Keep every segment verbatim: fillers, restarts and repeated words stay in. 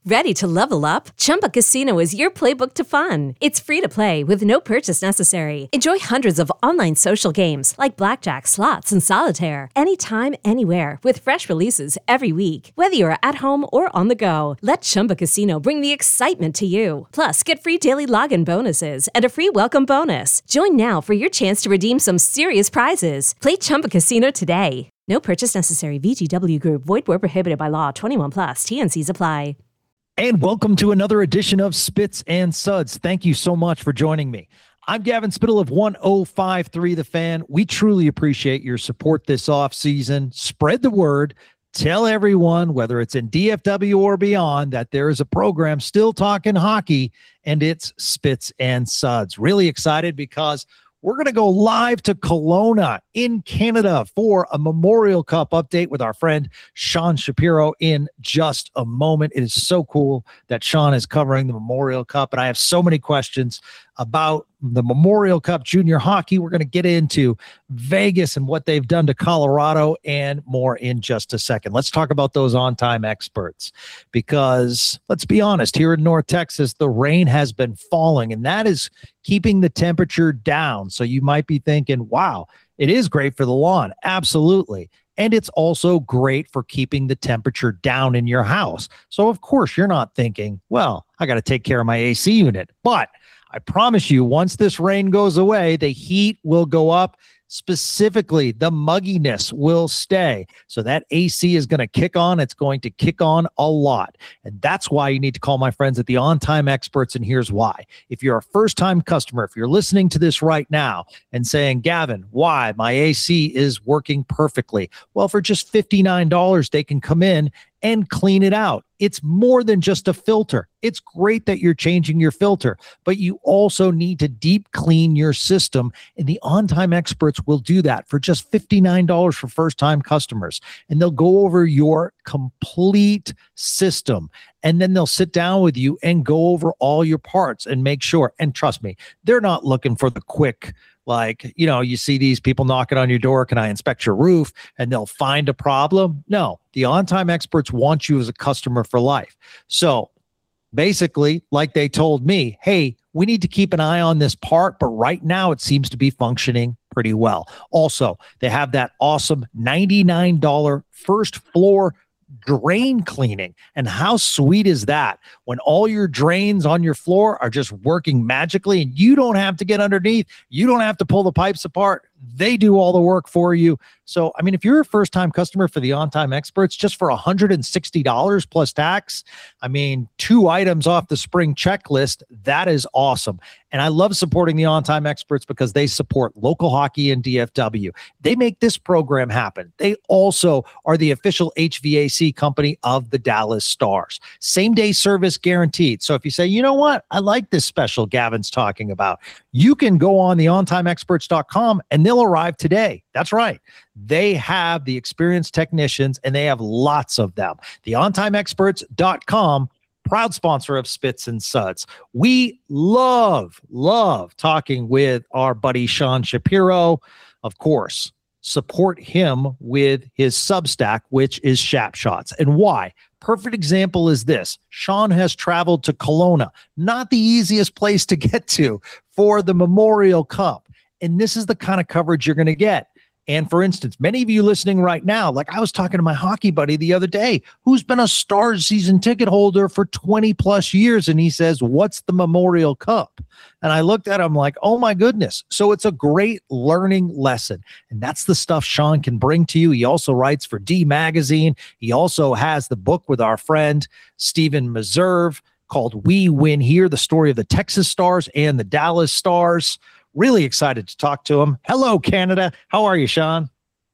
Ready to level up? Chumba Casino is your playbook to fun. It's free to play with no purchase necessary. Enjoy hundreds of online social games like blackjack, slots, and solitaire anytime, anywhere with fresh releases every week. Whether you're at home or on the go, let Chumba Casino bring the excitement to you. Plus, get free daily login bonuses and a free welcome bonus. Join now for your chance to redeem some serious prizes. Play Chumba Casino today. No purchase necessary. V G W Group. Void where prohibited by law. twenty-one plus. T N Cs apply. And welcome to another edition of Spits and Suds. Thank you so much for joining me. I'm Gavin Spittle of one oh five point three The Fan. We truly appreciate your support this offseason. Spread the word. Tell everyone, whether it's in D F W or beyond, that there is a program still talking hockey, and it's Spits and Suds. Really excited because we're going to go live to Kelowna in Canada for a Memorial Cup update with our friend Sean Shapiro in just a moment. It is so cool that Sean is covering the Memorial Cup, and I have so many questions about the Memorial Cup junior hockey. We're going to get into Vegas and what they've done to Colorado and more in just a second. Let's talk about those on-time experts, because let's be honest, here in North Texas, the rain has been falling, and that is keeping the temperature down. So you might be thinking, wow, it is great for the lawn. Absolutely. And it's also great for keeping the temperature down in your house. So of course you're not thinking, well, I got to take care of my A C unit. But I promise you, once this rain goes away, the heat will go up. Specifically, the mugginess will stay. So that A C is going to kick on. It's going to kick on a lot. And that's why you need to call my friends at the On Time Experts. And here's why. If you're a first-time customer, if you're listening to this right now and saying, Gavin, why? My A C is working perfectly. Well, for just fifty-nine dollars, they can come in and clean it out. It's more than just a filter. It's great that you're changing your filter, but you also need to deep clean your system, and the On Time Experts will do that for just fifty-nine dollars for first-time customers, and they'll go over your complete system, and then they'll sit down with you and go over all your parts and make sure, and trust me, they're not looking for the quick, like, you know, you see these people knocking on your door, can I inspect your roof? And they'll find a problem. No, the On Time Experts want you as a customer for life. So basically, like they told me, hey, we need to keep an eye on this part, but right now it seems to be functioning pretty well. Also, they have that awesome ninety-nine dollars first floor drain cleaning. And how sweet is that when all your drains on your floor are just working magically and you don't have to get underneath, you don't have to pull the pipes apart. They do all the work for you. So, I mean, if you're a first-time customer for the On Time Experts, just for one hundred sixty dollars plus tax, I mean, two items off the spring checklist, that is awesome. And I love supporting the On Time Experts because they support local hockey and D F W. They make this program happen. They also are the official H V A C company of the Dallas Stars. Same-day service guaranteed. So if you say, you know what, I like this special Gavin's talking about, you can go on the on time experts dot com and they'll arrive today. That's right. They have the experienced technicians and they have lots of them. the on time experts dot com, proud sponsor of Spits and Suds. We love, love talking with our buddy Sean Shapiro. Of course, support him with his Substack, which is Shap Shots. And why? Perfect example is this. Sean has traveled to Kelowna, not the easiest place to get to for the Memorial Cup. And this is the kind of coverage you're going to get. And for instance, many of you listening right now, like I was talking to my hockey buddy the other day, who's been a Stars season ticket holder for twenty plus years. And he says, what's the Memorial Cup? And I looked at him like, oh my goodness. So it's a great learning lesson. And that's the stuff Sean can bring to you. He also writes for D Magazine. He also has the book with our friend, Stephen Meserve, called We Win Here, the story of the Texas Stars and the Dallas Stars. Really excited to talk to him. Hello, Canada. How are you, Sean?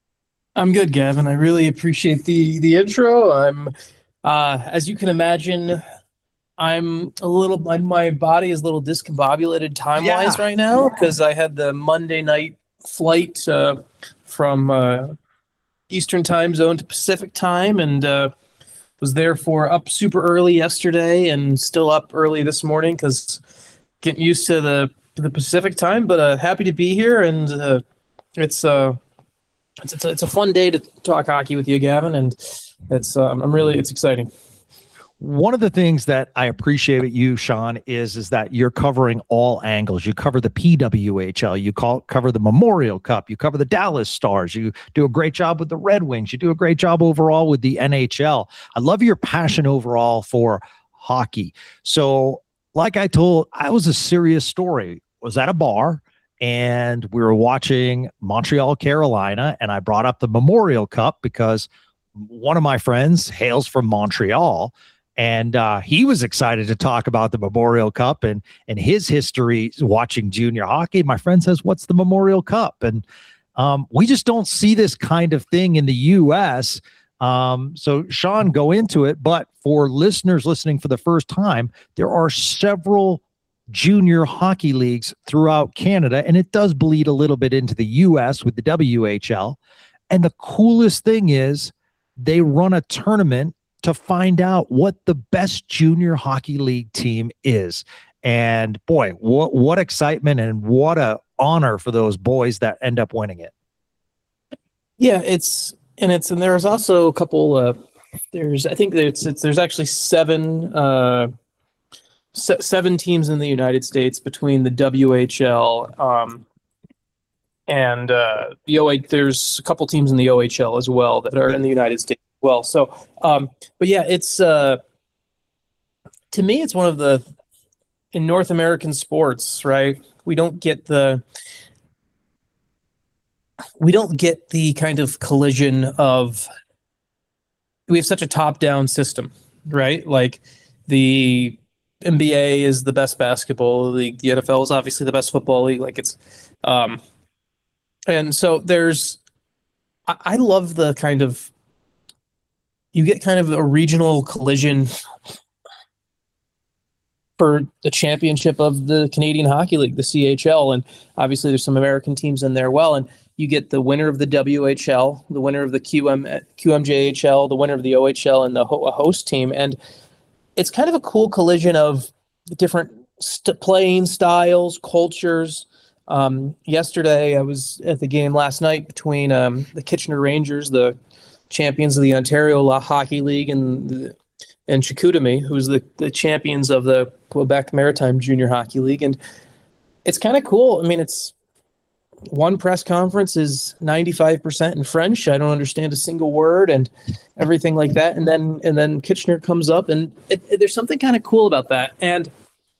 I'm good, Gavin. I really appreciate the the intro. I'm, uh, as you can imagine, I'm a little, my, my body is a little discombobulated time-wise yeah. right now because I had the Monday night flight uh, from uh, Eastern time zone to Pacific time, and uh, was therefore up super early yesterday and still up early this morning because getting used to the to the Pacific time. But uh, happy to be here, and uh, it's uh it's it's a, it's a fun day to talk hockey with you, Gavin, and it's um, I'm really it's exciting. One of the things that I appreciate about you, Sean, is, is that you're covering all angles. You cover the P W H L, you call, cover the Memorial Cup, you cover the Dallas Stars, you do a great job with the Red Wings, you do a great job overall with the N H L. I love your passion overall for hockey. So like I told, I was a serious story. I was at a bar and we were watching Montreal, Carolina, and I brought up the Memorial Cup because one of my friends hails from Montreal. And uh, he was excited to talk about the Memorial Cup and and his history watching junior hockey. My friend says, "What's the Memorial Cup?" And um, we just don't see this kind of thing in the U S. Um, so, Sean, go into it. But for listeners listening for the first time, there are several junior hockey leagues throughout Canada, and it does bleed a little bit into the U S with the W H L. And the coolest thing is they run a tournament to find out what the best junior hockey league team is. And boy, what what excitement and what a honor for those boys that end up winning it. Yeah, it's and it's and there's also a couple uh there's I think it's, it's there's actually seven uh se- seven teams in the United States between the W H L um and uh the O H. There's a couple teams in the O H L as well that are in the United States. Well, so, um, but yeah, it's, uh, to me, it's one of the, in North American sports, right? We don't get the, we don't get the kind of collision of, we have such a top-down system, right? Like the N B A is the best basketball league. The N F L is obviously the best football league. Like it's, um, and so there's, I, I love the kind of, you get kind of a regional collision for the championship of the Canadian Hockey League, the C H L. And obviously there's some American teams in there. Well, and you get the winner of the W H L, the winner of the Q M, Q M J H L, the winner of the O H L, and the ho- a host team. And it's kind of a cool collision of different st- playing styles, cultures. Um, yesterday, I was at the game last night between um, the Kitchener Rangers, the champions of the Ontario Hockey League, and and Chicoutimi, who's the, the champions of the Quebec Maritime Junior Hockey League. And it's kind of cool. I mean, it's one press conference is ninety-five percent in French. I don't understand a single word and everything like that. And then and then Kitchener comes up, and it, it, there's something kind of cool about that. And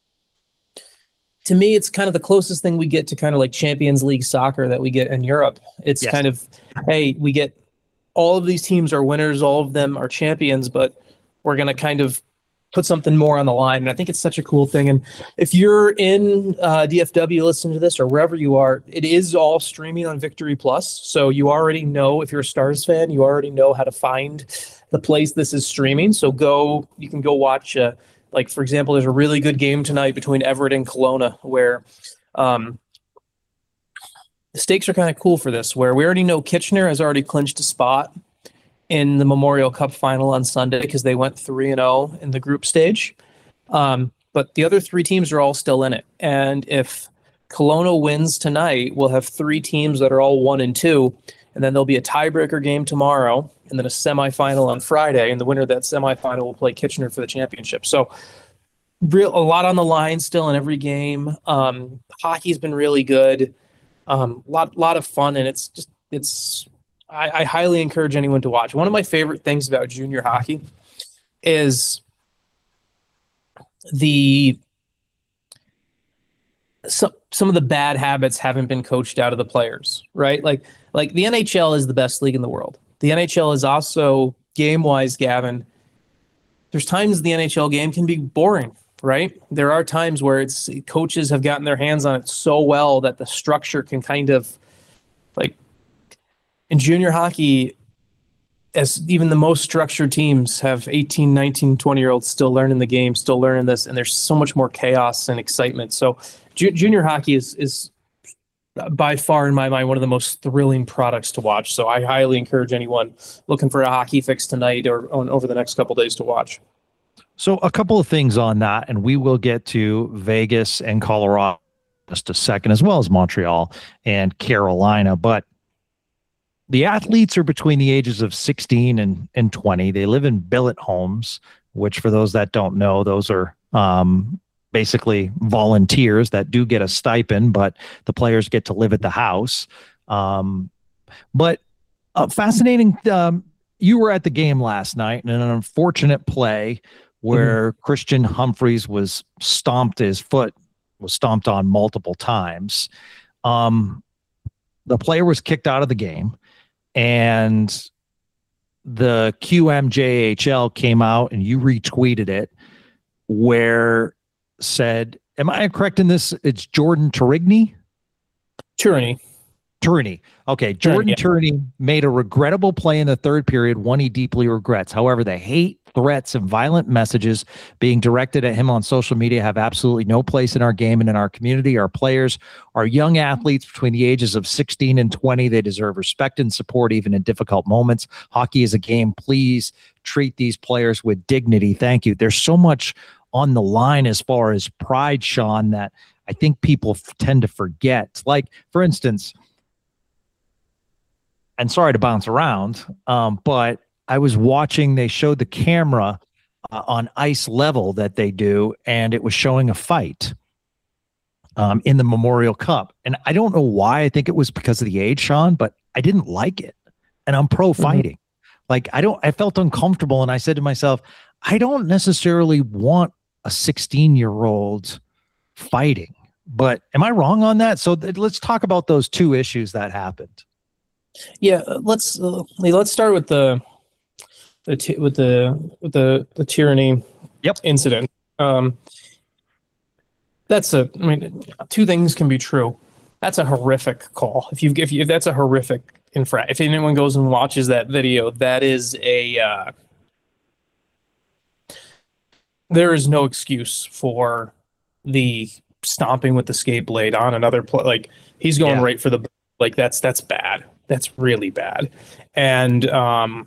to me, it's kind of the closest thing we get to kind of like Champions League soccer that we get in Europe. It's yes. kind of, hey, we get all of these teams are winners, all of them are champions, but we're going to kind of put something more on the line. And I think it's such a cool thing. And if you're in uh, D F W listening to this or wherever you are, it is all streaming on Victory Plus. So you already know, if you're a Stars fan, you already know how to find the place this is streaming. So go, you can go watch, uh, like, for example, there's a really good game tonight between Everett and Kelowna where um, the stakes are kind of cool for this, where we already know Kitchener has already clinched a spot in the Memorial Cup final on Sunday because they went three and oh in the group stage. Um, but the other three teams are all still in it. And if Kelowna wins tonight, we'll have three teams that are all one and two. And then there'll be a tiebreaker game tomorrow and then a semifinal on Friday. And the winner of that semifinal will play Kitchener for the championship. So real, a lot on the line still in every game. Um, hockey's been really good. Um, lot, lot of fun. And it's just, it's, I, I highly encourage anyone to watch. One of my favorite things about junior hockey is the some some of the bad habits haven't been coached out of the players, right? Like like the N H L is the best league in the world. The N H L is also game-wise, Gavin. There's times the N H L game can be boring, right? There are times where it's coaches have gotten their hands on it so well that the structure can kind of like. In junior hockey, as even the most structured teams have eighteen, nineteen, twenty-year-olds still learning the game, still learning this, and there's so much more chaos and excitement. So ju- junior hockey is is by far, in my mind, one of the most thrilling products to watch. So I highly encourage anyone looking for a hockey fix tonight or on, over the next couple of days to watch. So a couple of things on that, and we will get to Vegas and Colorado in just a second, as well as Montreal and Carolina, but the athletes are between the ages of sixteen and, and twenty. They live in billet homes. which for those that don't know, those are um, basically volunteers that do get a stipend, but the players get to live at the house. Um, but uh, fascinating. Um, you were at the game last night in an unfortunate play where mm-hmm. Christian Humphreys was stomped, his foot was stomped on multiple times. Um, the player was kicked out of the game, and the Q M J H L came out, and you retweeted it, where said, am I correct in this? It's Jordan Turigny? Tyranny. Turney. Okay. Jordan Turney yeah. made a regrettable play in the third period, one he deeply regrets. However, the hate, threats, and violent messages being directed at him on social media have absolutely no place in our game and in our community. Our players are young athletes between the ages of sixteen and twenty. They deserve respect and support even in difficult moments. Hockey is a game. Please treat these players with dignity. Thank you. There's so much on the line as far as pride, Sean, that I think people f- tend to forget. Like, for instance, and sorry to bounce around, um, but I was watching, they showed the camera uh, on ice level that they do, and it was showing a fight um, in the Memorial Cup. And I don't know why. I think it was because of the age, Sean, but I didn't like it. And I'm pro fighting. Mm-hmm. Like, I don't, I felt uncomfortable. And I said to myself, I don't necessarily want a sixteen year old fighting, but am I wrong on that? So th- let's talk about those two issues that happened. Yeah, let's uh, let's start with the the t- with the with the the tyranny yep. incident. Um, that's a. I mean, two things can be true. That's a horrific call. If you if you, if that's a horrific infra. If anyone goes and watches that video, that is a. Uh, there is no excuse for the stomping with the skate blade on another play. Like, he's going yeah. right for the. Like, that's that's bad. That's really bad. And um,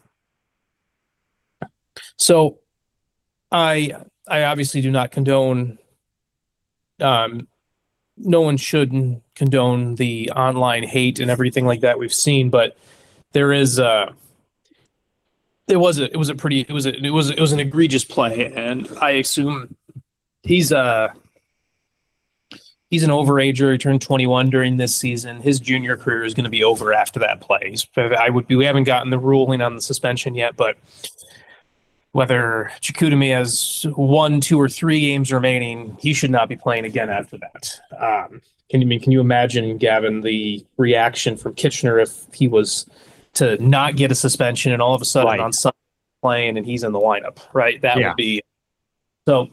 so I I obviously do not condone, um, no one should condone the online hate and everything like that we've seen, but there is a, it was a, it was a pretty, it was a, it was, it was an egregious play. And I assume he's a, He's an overager. He turned twenty-one during this season. His junior career is going to be over after that play. He's, I would be. We haven't gotten the ruling on the suspension yet, but whether Chicoutimi has one, two, or three games remaining, he should not be playing again after that. Um, can you mean? Can you imagine, Gavin, the reaction from Kitchener if he was to not get a suspension and all of a sudden right. on Sunday playing and he's in the lineup? Right, that yeah. would be so.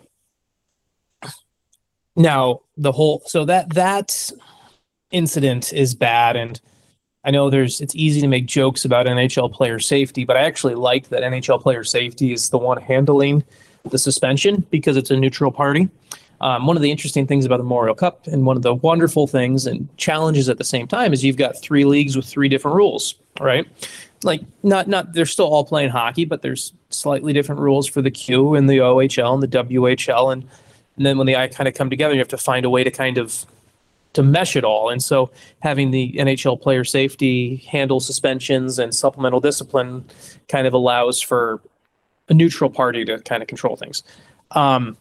Now, the whole so that that incident is bad, and I know there's it's easy to make jokes about N H L player safety, but I actually like that N H L player safety is the one handling the suspension because it's a neutral party. Um, one of the interesting things about the Memorial Cup, and one of the wonderful things and challenges at the same time, is you've got three leagues with three different rules, right? Like not not they're still all playing hockey, but there's slightly different rules for the Q and the O H L and the W H L, and And then when the I kind of come together, you have to find a way to kind of to mesh it all. And so having the N H L player safety handle suspensions and supplemental discipline kind of allows for a neutral party to kind of control things. Um,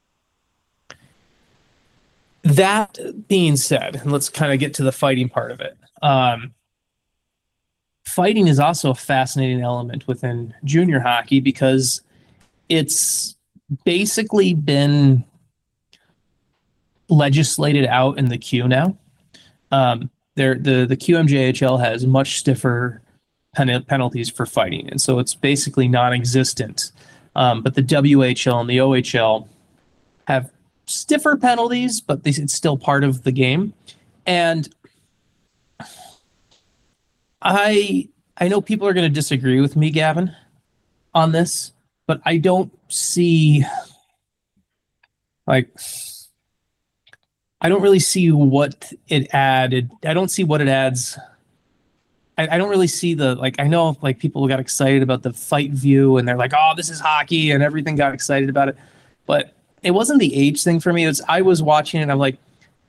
that being said, and let's kind of get to the fighting part of it. Um, fighting is also a fascinating element within junior hockey because it's basically been legislated out in the Q now. Um, there, the the Q M J H L has much stiffer pen- penalties for fighting, and so it's basically non-existent. Um, but the W H L and the O H L have stiffer penalties, but they, it's still part of the game. And I I know people are going to disagree with me, Gavin, on this, but I don't see like. I don't really see what it added. I don't see what it adds. I, I don't really see the, like, I know like people got excited about the fight view and they're like, oh, this is hockey and everything got excited about it. But it wasn't the age thing for me. It's I was watching it and I'm like,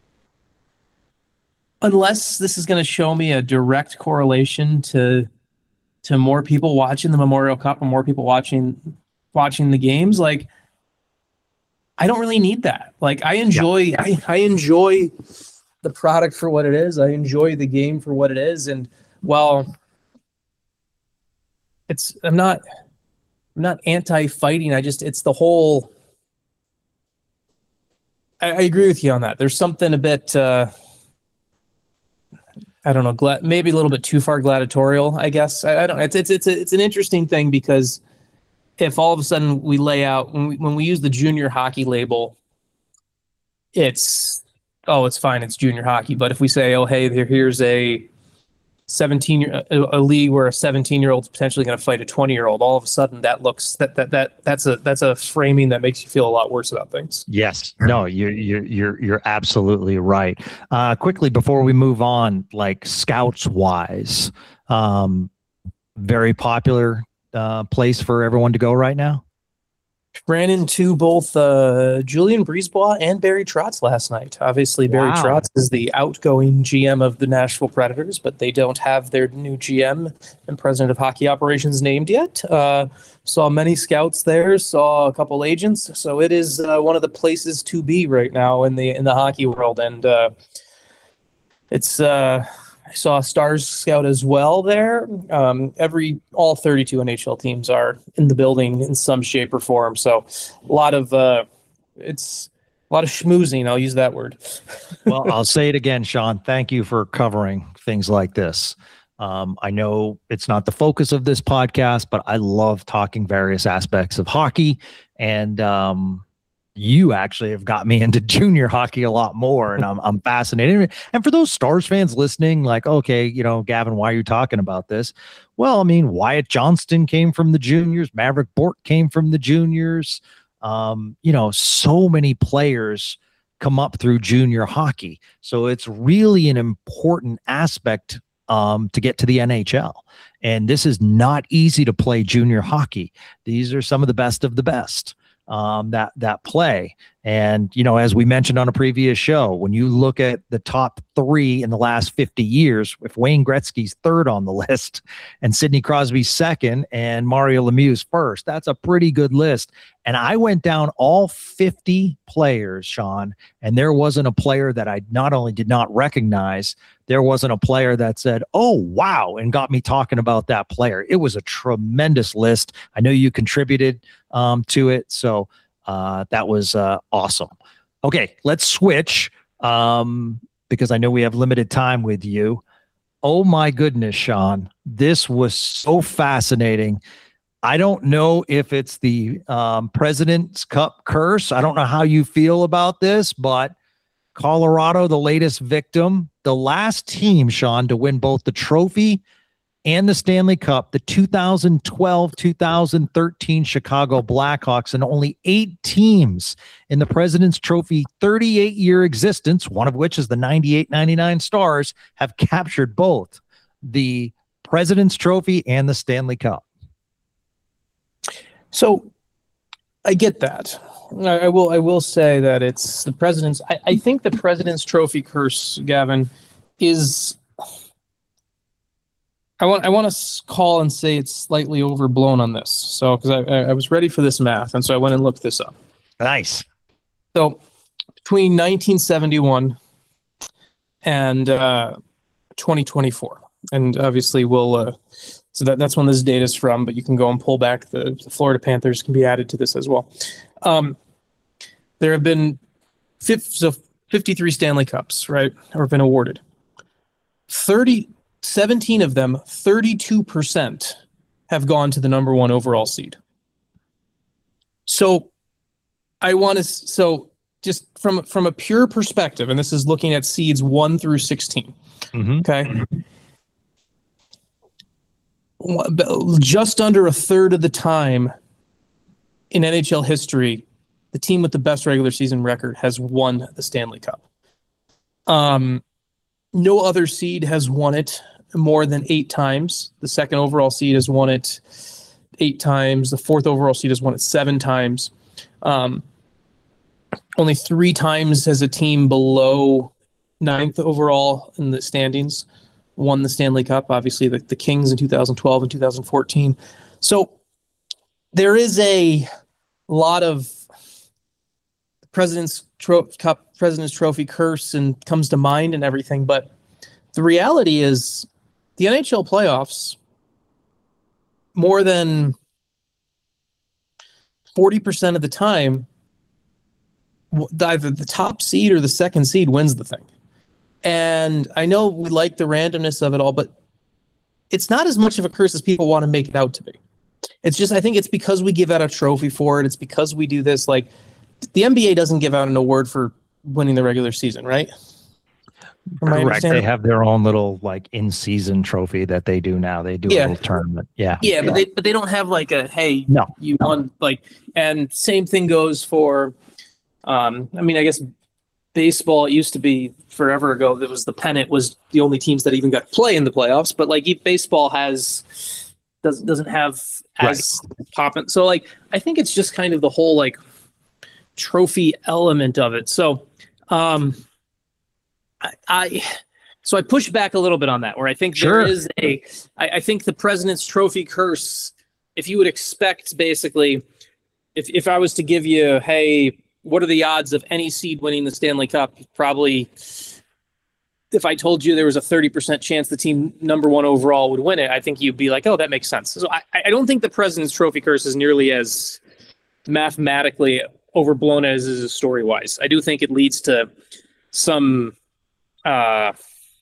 unless this is going to show me a direct correlation to, to more people watching the Memorial Cup and more people watching watching the games. Like, I don't really need that. Like, I enjoy, yeah. I, I enjoy the product for what it is. I enjoy the game for what it is. And well, it's, I'm not, I'm not anti-fighting. I just, it's the whole, I, I agree with you on that. There's something a bit, uh, I don't know, gla- maybe a little bit too far gladiatorial, I guess. I, I don't know. It's, it's, it's, a, it's an interesting thing because if all of a sudden we lay out, when we, when we use the junior hockey label, it's, oh, it's fine, it's junior hockey. But if we say, oh, hey, there, here's a seventeen year a, a league where a seventeen year old is potentially going to fight a twenty year old, all of a sudden that looks that that that that's a that's a framing that makes you feel a lot worse about things. Yes, no, you're you're you're you're absolutely right. Uh, quickly before we move on, like scouts wise, um, very popular uh, place for everyone to go right now. Ran into both uh, Julien Brisebois and Barry Trotz last night. Obviously, Barry Wow. Trotz is the outgoing G M of the Nashville Predators, but they don't have their new G M and president of hockey operations named yet. Uh, saw many scouts there, saw a couple agents. So it is uh, one of the places to be right now in the in the hockey world, and uh, it's. Uh, I saw a Stars scout as well there. Um, every all thirty-two N H L teams are in the building in some shape or form. So a lot of uh, it's a lot of schmoozing. I'll use that word. Well, I'll say it again, Sean. Thank you for covering things like this. Um, I know it's not the focus of this podcast, but I love talking various aspects of hockey, and um, you actually have got me into junior hockey a lot more, and I'm I'm fascinated. And for those Stars fans listening, like, okay, you know, Gavin, why are you talking about this? Well, I mean, Wyatt Johnston came from the juniors, Maverick Bourque came from the juniors. Um, you know, so many players come up through junior hockey, so it's really an important aspect um, to get to the N H L. And this is not easy to play junior hockey. These are some of the best of the best. Um, that that play. And, you know, as we mentioned on a previous show, when you look at the top three in the last fifty years, if Wayne Gretzky's third on the list and Sidney Crosby's second and Mario Lemieux's first, that's a pretty good list. And I went down all fifty players, Sean, and there wasn't a player that I not only did not recognize, there wasn't a player that said, oh, wow, and got me talking about that player. It was a tremendous list. I know you contributed um, to it, so uh, that was uh, awesome. Okay, let's switch um, because I know we have limited time with you. Oh, my goodness, Sean, this was so fascinating. I don't know if it's the um, President's Cup curse. I don't know how you feel about this, but Colorado, the latest victim, the last team, Sean, to win both the trophy and the Stanley Cup, the two thousand twelve two thousand thirteen Chicago Blackhawks, and only eight teams in the President's Trophy thirty-eight year existence, one of which is the ninety-eight ninety-nine Stars, have captured both the President's Trophy and the Stanley Cup. So I get that. I, I will I will say that it's the President's. I, I think the President's Trophy curse, Gavin, is. I want I want to call and say it's slightly overblown on this. So because I, I I was ready for this math, and so I went and looked this up. Nice. So between nineteen seventy-one and uh, twenty twenty-four, and obviously we'll. Uh, So that, that's when this data is from, but you can go and pull back. The, the Florida Panthers can be added to this as well. Um, there have been fifty, so fifty-three Stanley Cups, right, or have been awarded. thirty, seventeen of them, thirty-two percent have gone to the number one overall seed. So I want to, so just from, from a pure perspective, and this is looking at seeds one through sixteen, Mm-hmm. okay? Just under a third of the time in N H L history, the team with the best regular season record has won the Stanley Cup. Um, no other seed has won it more than eight times. The second overall seed has won it eight times. The fourth overall seed has won it seven times. Um, only three times has a team below ninth overall in the standings won the Stanley Cup, obviously the, the Kings in two thousand twelve and two thousand fourteen. So there is a lot of President's Tro- Cup, President's Trophy curse and comes to mind and everything, but the reality is the N H L playoffs, more than forty percent of the time, either the top seed or the second seed wins the thing. And I know we like the randomness of it all, but it's not as much of a curse as people want to make it out to be. It's just, I think it's because we give out a trophy for it. It's because we do this. Like, the N B A doesn't give out an award for winning the regular season, right? Correct. They have their own little like in-season trophy that they do now. They do yeah. a little tournament. Yeah. Yeah, yeah, but they but they don't have like a hey, no, you no. won, like, and same thing goes for um I mean, I guess baseball, it used to be forever ago that was the pennant was the only teams that even got to play in the playoffs, but like baseball has does doesn't have as right. popping. So like I think it's just kind of the whole like trophy element of it. So um I, I so I push back a little bit on that, where I think sure. there is a I, I think the President's Trophy curse, if you would expect basically if if I was to give you, hey, what are the odds of any seed winning the Stanley Cup? Probably if I told you there was a thirty percent chance the team number one overall would win it, I think you'd be like, oh, that makes sense. So I, I don't think the President's Trophy curse is nearly as mathematically overblown as is is story-wise. I do think it leads to some uh,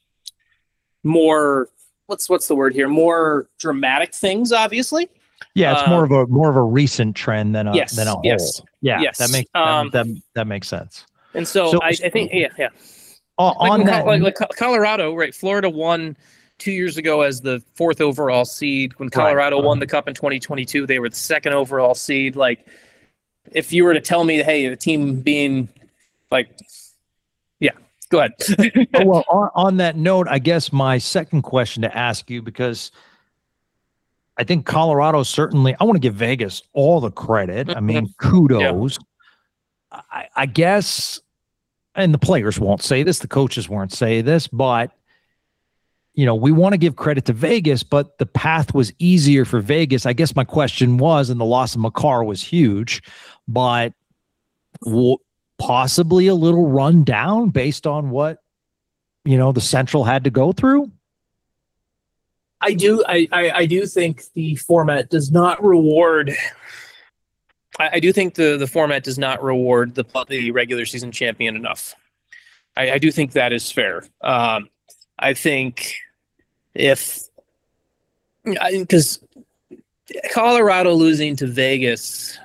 more, what's what's the word here? More dramatic things, obviously. Yeah, it's uh, more of a more of a recent trend than a yes, than a whole. yes, yeah, yes. that makes um, that, that that makes sense. And so, so I, I think yeah, yeah. Uh, like on that, like, like Colorado, right? Florida won two years ago as the fourth overall seed. When Colorado right. won the Cup in twenty twenty-two, they were the second overall seed. Like, if you were to tell me, hey, the team being like, yeah, go ahead. oh, well, on, on that note, I guess my second question to ask you, because I think Colorado certainly, I want to give Vegas all the credit. I mean, kudos. Yeah. I, I guess, and the players won't say this, the coaches won't say this, but, you know, we want to give credit to Vegas, but the path was easier for Vegas. I guess my question was, and the loss of Makar was huge, but w- possibly a little run down based on what, you know, the Central had to go through. I do. I, I, I do think the format does not reward. I, I do think the, the format does not reward the the regular season champion enough. I, I do think that is fair. Um, I think if because Colorado losing to Vegas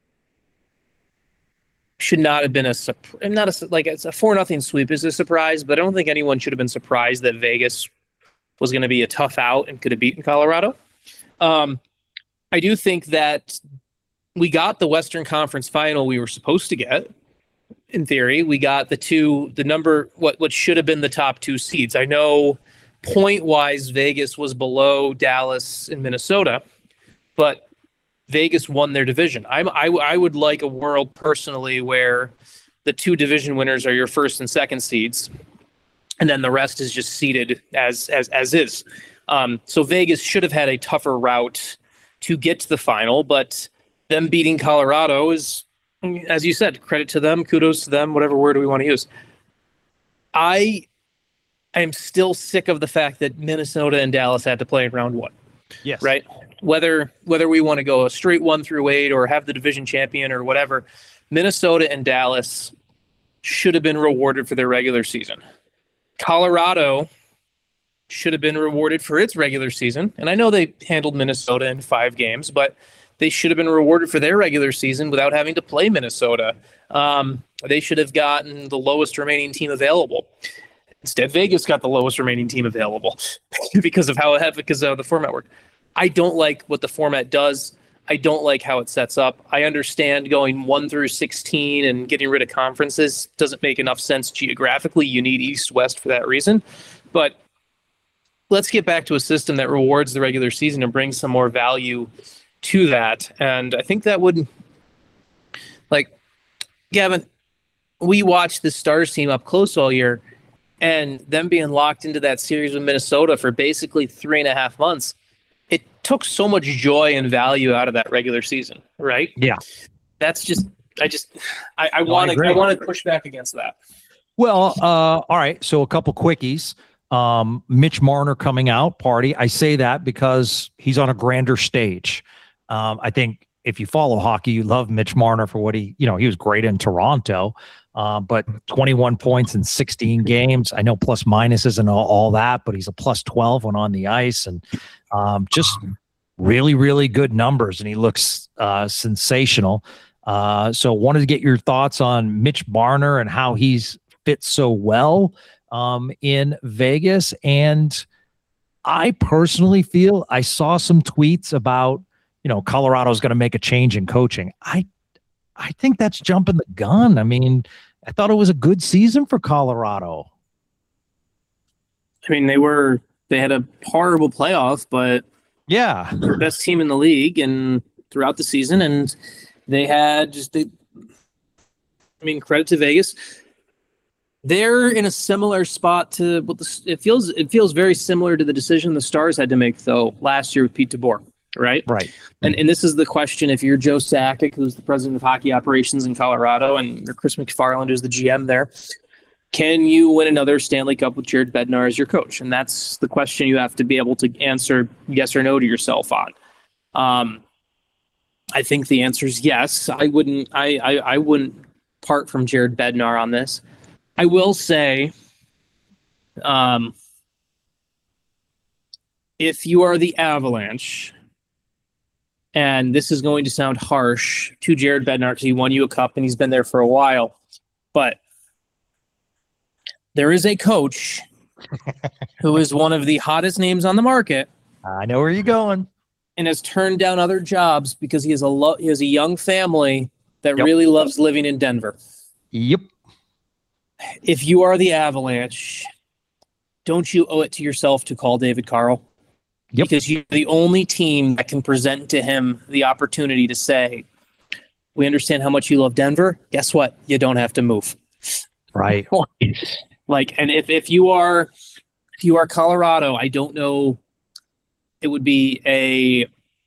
should not have been a not a like it's a four nothing sweep is a surprise, but I don't think anyone should have been surprised that Vegas was going to be a tough out and could have beaten Colorado. Um, I do think that we got the Western Conference final we were supposed to get. In theory, we got the two, the number, what, what should have been the top two seeds. I know point wise, Vegas was below Dallas and Minnesota, but Vegas won their division. I'm, I, I would like a world personally where the two division winners are your first and second seeds, and then the rest is just seeded as as as is. Um, so Vegas should have had a tougher route to get to the final, but them beating Colorado is, as you said, credit to them, kudos to them, whatever word we want to use. I am still sick of the fact that Minnesota and Dallas had to play in round one. Yes. Right? Whether whether we want to go a straight one through eight or have the division champion or whatever, Minnesota and Dallas should have been rewarded for their regular season. Colorado should have been rewarded for its regular season. And I know they handled Minnesota in five games, but they should have been rewarded for their regular season without having to play Minnesota. Um, they should have gotten the lowest remaining team available. Instead, Vegas got the lowest remaining team available because of how it had, because of the format worked. I don't like what the format does. I don't like how it sets up. I understand going one through sixteen and getting rid of conferences doesn't make enough sense geographically. You need East-West for that reason. But let's get back to a system that rewards the regular season and brings some more value to that. And I think that would, like, Gavin, we watched the Stars team up close all year, and them being locked into that series with Minnesota for basically three and a half months. It took so much joy and value out of that regular season, right? Yeah. That's just, I just, I want to, I want to push back against that. Well, uh, all right. So a couple quickies. Um, Mitch Marner coming out party. I say that because he's on a grander stage. Um, I think if you follow hockey, you love Mitch Marner for what he, you know, he was great in Toronto, uh, but twenty-one points in sixteen games. I know plus minus isn't all, all that, but he's a plus twelve when on the ice, and um, just really, really good numbers. And he looks uh, sensational. Uh, so wanted to get your thoughts on Mitch Marner and how he's fit so well um, in Vegas. And I personally feel, I saw some tweets about, you know, Colorado's going to make a change in coaching. I, I think that's jumping the gun. I mean, I thought it was a good season for Colorado. I mean, they were, they had a horrible playoff, but yeah, they're the best team in the league and throughout the season. And they had just, they, I mean, credit to Vegas. They're in a similar spot to what the, it feels, it feels very similar to the decision the Stars had to make though last year with Pete DeBoer. Right. Right. And and this is the question. If you're Joe Sakic, who's the president of hockey operations in Colorado, and Chris McFarland, who's the G M there, can you win another Stanley Cup with Jared Bednar as your coach? And that's the question you have to be able to answer yes or no to yourself on. Um, I think the answer is yes. I wouldn't. I I, I wouldn't part from Jared Bednar on this. I will say, um, if you are the Avalanche. And this is going to sound harsh to Jared Bednar because he won you a cup and he's been there for a while. But there is a coach who is one of the hottest names on the market. I know where you're going. And has turned down other jobs because he has a lo- he has a young family that Yep. really loves living in Denver. Yep. If you are the Avalanche, don't you owe it to yourself to call David Carl? Yep. Because you're the only team that can present to him the opportunity to say, we understand how much you love Denver. Guess what? You don't have to move. Right. Like, and if, if you are, if you are Colorado, I don't know, it would be a,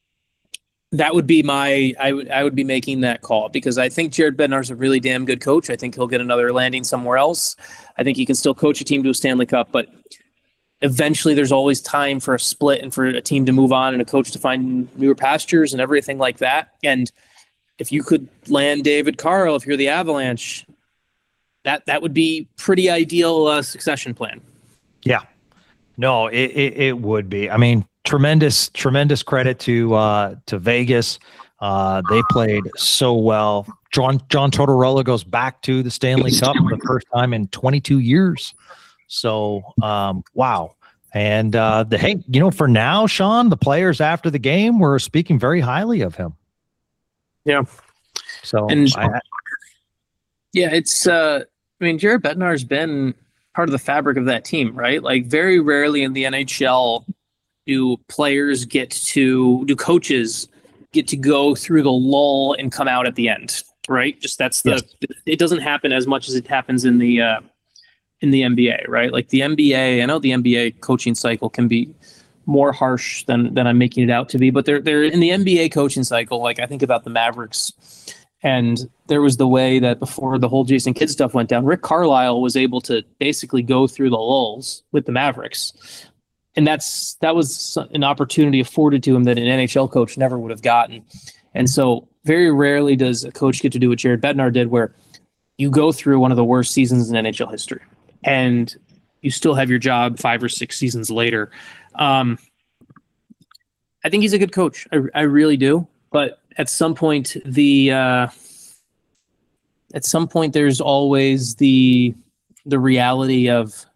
that would be my, I would, I would be making that call because I think Jared Bednar is a really damn good coach. I think he'll get another landing somewhere else. I think he can still coach a team to a Stanley Cup, but eventually there's always time for a split and for a team to move on and a coach to find newer pastures and everything like that. And if you could land David Carl, if you're the Avalanche, that, that would be pretty ideal uh, succession plan. Yeah, no, it, it, it would be. I mean, tremendous, tremendous credit to, uh, to Vegas. Uh, they played so well. John, John Tortorella goes back to the Stanley Cup for the first time in twenty-two years. So, um, wow. And uh, the hey, you know, for now, Sean, the players after the game were speaking very highly of him. Yeah. So, and I, yeah, it's, uh, I mean, Jared Bednar's been part of the fabric of that team, right? Like, very rarely in the N H L do players get to, do coaches get to go through the lull and come out at the end, right? Just that's the, yes. It doesn't happen as much as it happens in the, uh, in the N B A, right? Like the N B A, I know the N B A coaching cycle can be more harsh than than I'm making it out to be, but they're they're in the N B A coaching cycle. Like I think about the Mavericks, and there was the way that before the whole Jason Kidd stuff went down, Rick Carlisle was able to basically go through the lulls with the Mavericks, and that's that was an opportunity afforded to him that an N H L coach never would have gotten. And so very rarely does a coach get to do what Jared Bednar did, where you go through one of the worst seasons in N H L history and you still have your job five or six seasons later. Um, I think he's a good coach. I, I really do. But at some point, the uh, at some point, there's always the the reality of.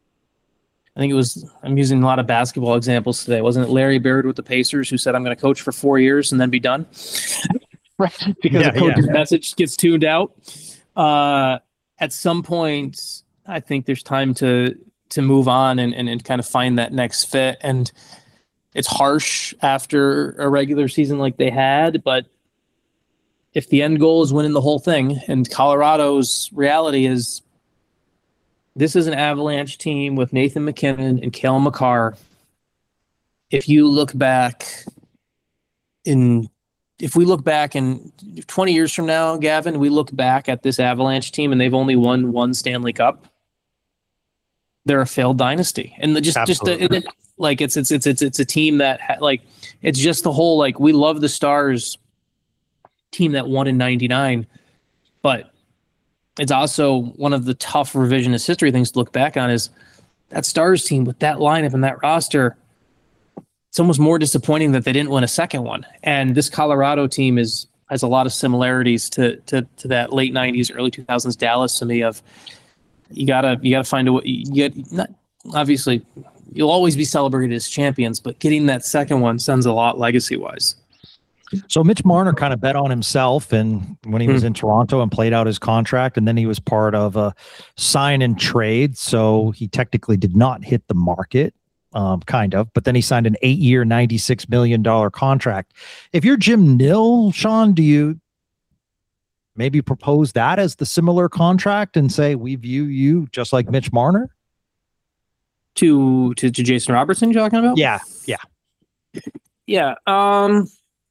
I think it was. I'm using a lot of basketball examples today. Wasn't it Larry Bird with the Pacers who said, "I'm going to coach for four years and then be done," right? Because yeah, the coach's yeah. message gets tuned out. Uh, at some point, I think there's time to to move on and, and, and kind of find that next fit. And it's harsh after a regular season like they had, but if the end goal is winning the whole thing, and Colorado's reality is this is an Avalanche team with Nathan MacKinnon and Cale Makar if you look back in, if we look back in twenty years from now, Gavin, we look back at this Avalanche team and they've only won one Stanley Cup. They're a failed dynasty, and the, just Absolutely. just the, it, like it's it's it's it's it's a team that ha, like it's just the whole like we love the Stars team that won in ninety-nine, but it's also one of the tough revisionist history things to look back on is that Stars team with that lineup and that roster. It's almost more disappointing that they didn't win a second one. And this Colorado team is has a lot of similarities to to to that late nineties, early two thousands Dallas to me. Of you gotta you gotta find a way. You get not obviously you'll always be celebrated as champions, but getting that second one sends a lot legacy wise. So Mitch Marner kind of bet on himself, and when he was mm. in Toronto and played out his contract, and then he was part of a sign and trade. So he technically did not hit the market. Um, kind of, but then he signed an eight-year, ninety-six million dollars contract. If you're Jim Nill, Sean, do you maybe propose that as the similar contract and say, we view you just like Mitch Marner? To, to, to Jason Robertson you're talking about? Yeah, yeah. Yeah, um...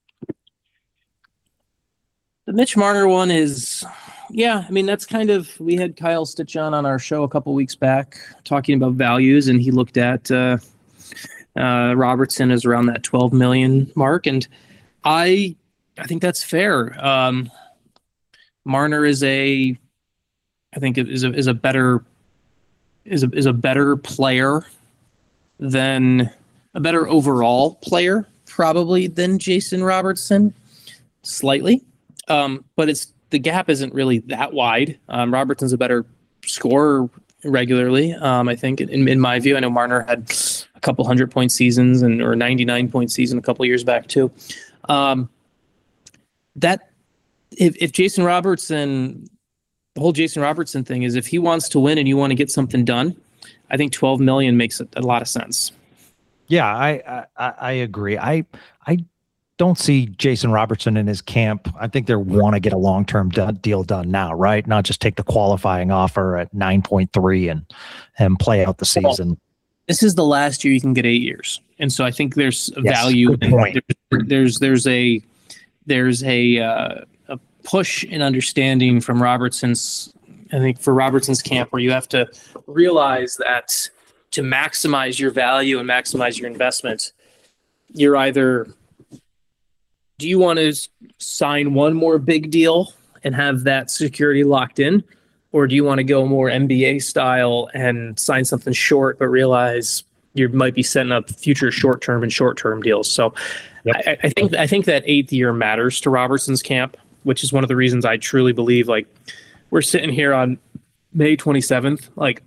the Mitch Marner one is, yeah, I mean, that's kind of, we had Kyle Stitch on on our show a couple weeks back talking about values, and he looked at uh, uh, Robertson as around that twelve million mark, and I I think that's fair. Um, Marner is a, I think is a is a better is a is a better player than a better overall player probably than Jason Robertson, slightly. Um, but it's the gap isn't really that wide. Um, Robertson's a better scorer regularly, um, I think, in, in my view. I know Marner had a couple hundred point seasons and or ninety-nine point season a couple years back too. Um, that if, if Jason Robertson, the whole Jason Robertson thing is if he wants to win and you want to get something done, I think twelve million makes a, a lot of sense. Yeah, I, I, I agree. I, I, don't see Jason Robertson in his camp. I think they want to get a long-term do- deal done now, right? Not just take the qualifying offer at nine point three and and play out the season. Well, this is the last year you can get eight years, and so I think there's yes, value. Good point. There's, there's there's a there's a uh, a push in understanding from Robertson's. I think for Robertson's camp where you have to realize that to maximize your value and maximize your investment, you're either do you want to sign one more big deal and have that security locked in? Or do you want to go more N B A style and sign something short, but realize you might be setting up future short-term and short-term deals? So yep. I, I think I think that eighth year matters to Robertson's camp, which is one of the reasons I truly believe, like, we're sitting here on May twenty-seventh, like,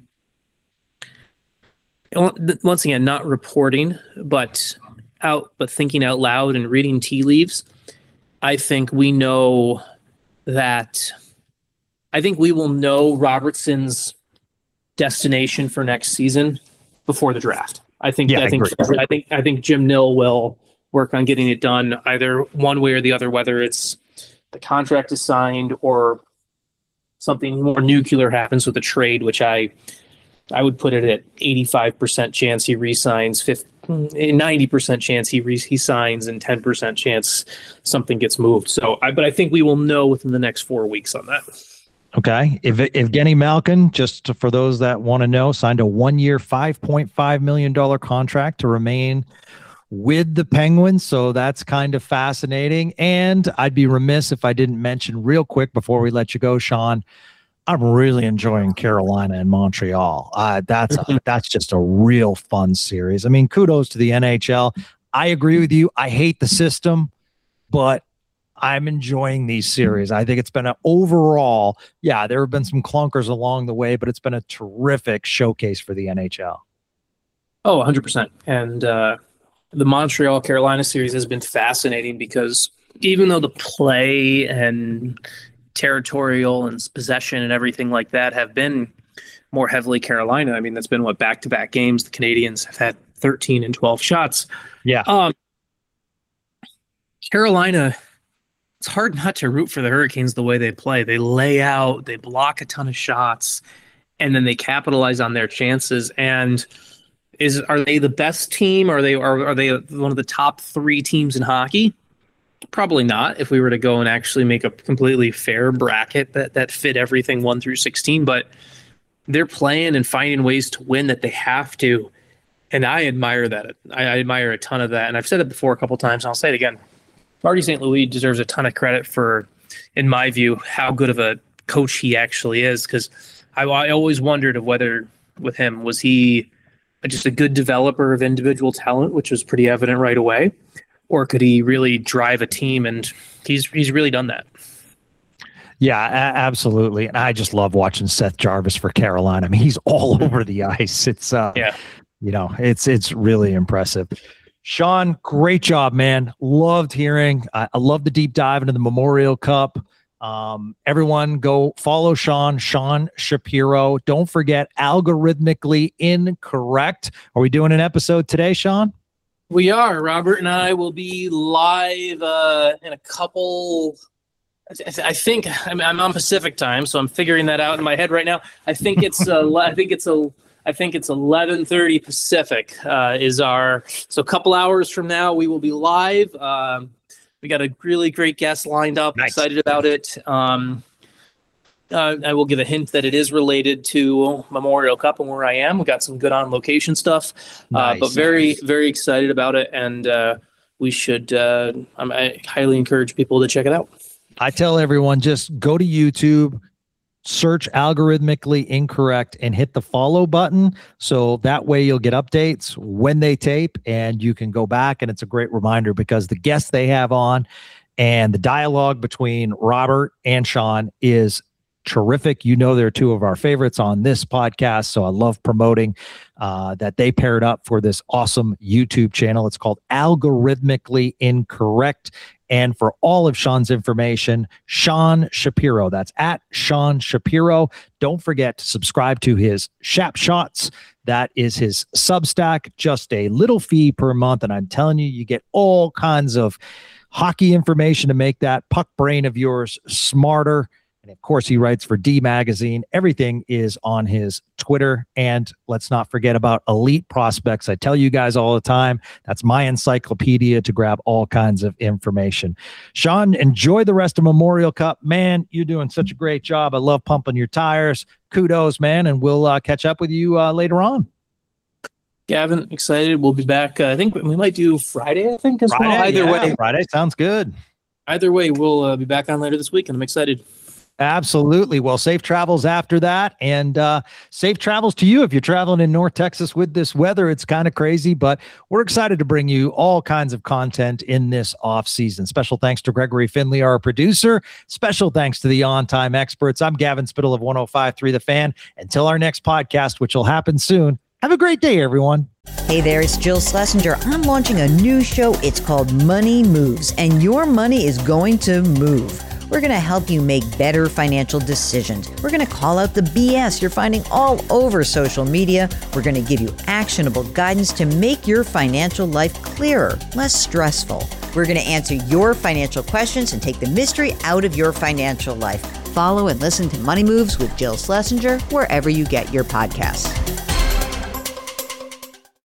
once again, not reporting, but out, but thinking out loud and reading tea leaves. I think we know that. I think we will know Robertson's destination for next season before the draft. I think. Yeah, I, I think. Agree. I think. I think Jim Nill will work on getting it done either one way or the other, whether it's the contract is signed or something more nuclear happens with the trade, which I. I would put it at eighty-five percent chance he re-signs, ninety percent chance he re- he signs, and ten percent chance something gets moved. So, I, but I think we will know within the next four weeks on that. Okay. If Evgeny Malkin, just to, for those that want to know, signed a one-year, five point five million dollars contract to remain with the Penguins. So that's kind of fascinating. And I'd be remiss if I didn't mention real quick before we let you go, Sean, I'm really enjoying Carolina and Montreal. Uh, that's a, that's just a real fun series. I mean, kudos to the N H L. I agree with you. I hate the system, but I'm enjoying these series. I think it's been an overall, yeah, there have been some clunkers along the way, but it's been a terrific showcase for the N H L. Oh, one hundred percent. And uh, the Montreal-Carolina series has been fascinating because even though the play and territorial and possession and everything like that have been more heavily Carolina. I mean, that's been what back-to-back games. The Canadians have had thirteen and twelve shots. Yeah. Um, Carolina, it's hard not to root for the Hurricanes the way they play. They lay out, they block a ton of shots, and then they capitalize on their chances. And is are they the best team? Are they are, are they one of the top three teams in hockey? Probably not, if we were to go and actually make a completely fair bracket that, that fit everything one through sixteen, but they're playing and finding ways to win that they have to. And I admire that. I, I admire a ton of that. And I've said it before a couple times, and I'll say it again. Marty Saint Louis deserves a ton of credit for, in my view, how good of a coach he actually is. Because I, I always wondered of whether with him, was he just a good developer of individual talent, which was pretty evident right away, or could he really drive a team? And he's he's really done that. Yeah, a- absolutely. And I just love watching Seth Jarvis for Carolina. I mean, he's all over the ice. It's uh, yeah, you know, it's it's really impressive. Sean, great job, man. Loved hearing. I, I love the deep dive into the Memorial Cup. Um, everyone go follow Sean, Sean Shapiro. Don't forget Algorithmically Incorrect. Are we doing an episode today, Sean? We are. Robert and I will be live uh, in a couple. I, th- I think I'm, I'm on Pacific time, so I'm figuring that out in my head right now. I think it's. Uh, I think it's a. I think it's eleven thirty Pacific. Uh, is our so a couple hours from now we will be live. Um, we got a really great guest lined up. Nice. Excited about it. Um, Uh, I will give a hint that it is related to Memorial Cup and where I am. We got some good on location stuff, nice, uh, but very, nice. very excited about it. And uh, we should, uh, I highly encourage people to check it out. I tell everyone, just go to YouTube, search Algorithmically Incorrect and hit the follow button. So that way you'll get updates when they tape and you can go back. And it's a great reminder because the guests they have on and the dialogue between Robert and Sean is terrific. You know, they're two of our favorites on this podcast. So I love promoting uh, that they paired up for this awesome YouTube channel. It's called Algorithmically Incorrect. And for all of Sean's information, Sean Shapiro, that's at Sean Shapiro. Don't forget to subscribe to his Shap Shots. That is his Substack, just a little fee per month. And I'm telling you, you get all kinds of hockey information to make that puck brain of yours smarter. And of course, he writes for D Magazine. Everything is on his Twitter. And let's not forget about Elite Prospects. I tell you guys all the time, that's my encyclopedia to grab all kinds of information. Sean, enjoy the rest of Memorial Cup. Man, you're doing such a great job. I love pumping your tires. Kudos, man. And we'll uh, catch up with you uh, later on. Gavin, excited. We'll be back. Uh, I think we might do Friday, I think, as Friday, well. Either yeah, way. Friday sounds good. Either way, we'll uh, be back on later this week, and I'm excited. Absolutely. Well, safe travels after that, and uh, safe travels to you if you're traveling in North Texas with this weather. It's kind of crazy, but we're excited to bring you all kinds of content in this off season. Special thanks to Gregory Finley, our producer. Special thanks to the on-time experts. I'm Gavin Spittle of one oh five point three The Fan. Until our next podcast, which will happen soon, have a great day, everyone. Hey there, it's Jill Schlesinger. I'm launching a new show. It's called Money Moves, and your money is going to move. We're going to help you make better financial decisions. We're going to call out the B S you're finding all over social media. We're going to give you actionable guidance to make your financial life clearer, less stressful. We're going to answer your financial questions and take the mystery out of your financial life. Follow and listen to Money Moves with Jill Schlesinger wherever you get your podcasts.